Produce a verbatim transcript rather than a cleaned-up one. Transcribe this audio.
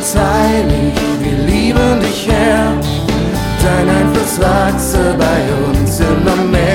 uns heilig, wir lieben dich, Herr. Dein Einfluss wachse bei uns immer mehr.